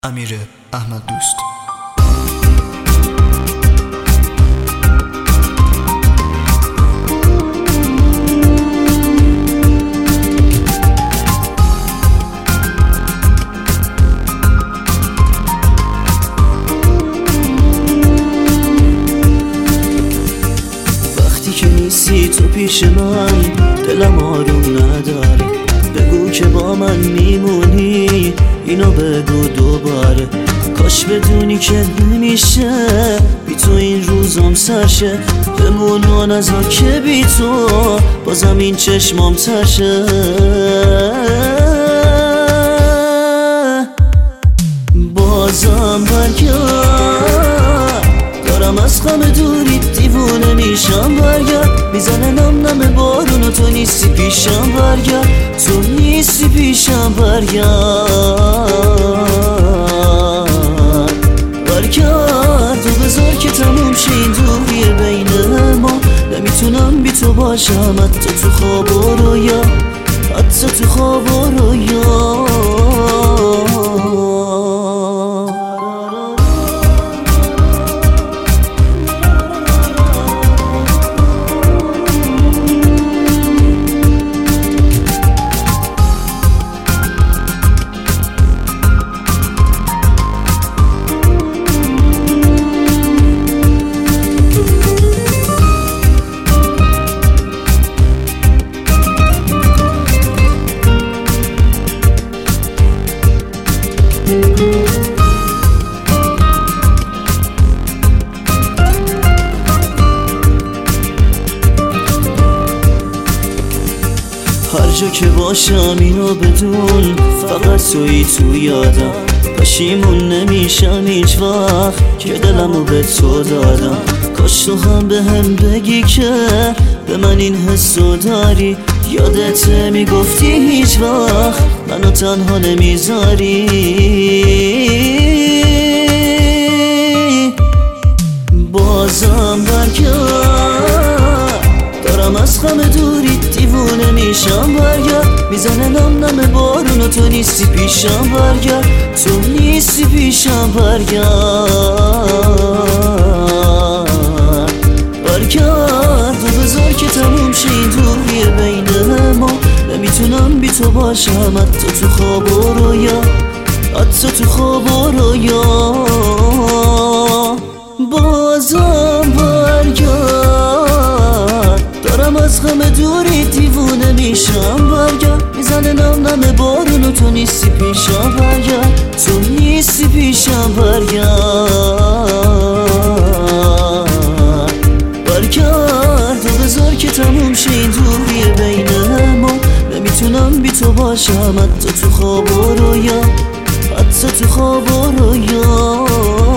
امیر احمد دوست. وقتی که نیستی تو پیش من دلم آروم نداره، بگو که با من میمونی، اینو بگو دوباره. کاش بدونی که نمیشه بی تو این روزم سرشه، بمونو نذار که بی تو بازم این چشمام ترشه. بازم برگرد، دارم از غم دوری دیوونه میشم. برگرد، میزنه نم نم بارون و تو نیستی پیشم. برگرد، تو نیستی پیشم. برگرد و بذار که تموم شه این دوری بین ما. نمیتونم بی تو باشم، حتی تو خواب و رویا، حتی تو خواب و رویا. هر جا که باشم اینو بدون، فقط تویی تو یادم. پشیمون نمیشم هیچ وقت که دلمو به تو دادم. کاش تو هم به هم بگی که به من این حسو داری. یادت میگفتی هیچ وقت منو تنها نمیذاری. بازم برگرد، دارم از غم دوری دیوونه میشم. برگرد، میزنه نم نم بارون و تو نیستی پیشم. برگرد، تو نیستی پیشم. برگرد و بذار که تموم شه این دوری بین ما. نمیتونم بی تو باشم، حتی تو خواب و رویا، حتی تو خواب و رویا. بازم برگرد، دارم از غم دوری دیوونه میشم. برگرد، میزنه نم نم بارون و تو نیستی پیشم. برگرد، تو نیستی پیشم. برگرد و بذار که تموم شه این دوری بین ما. نمیتونم بی تو باشم، حتی تو خواب و رویا، حتی تو خواب و رویا.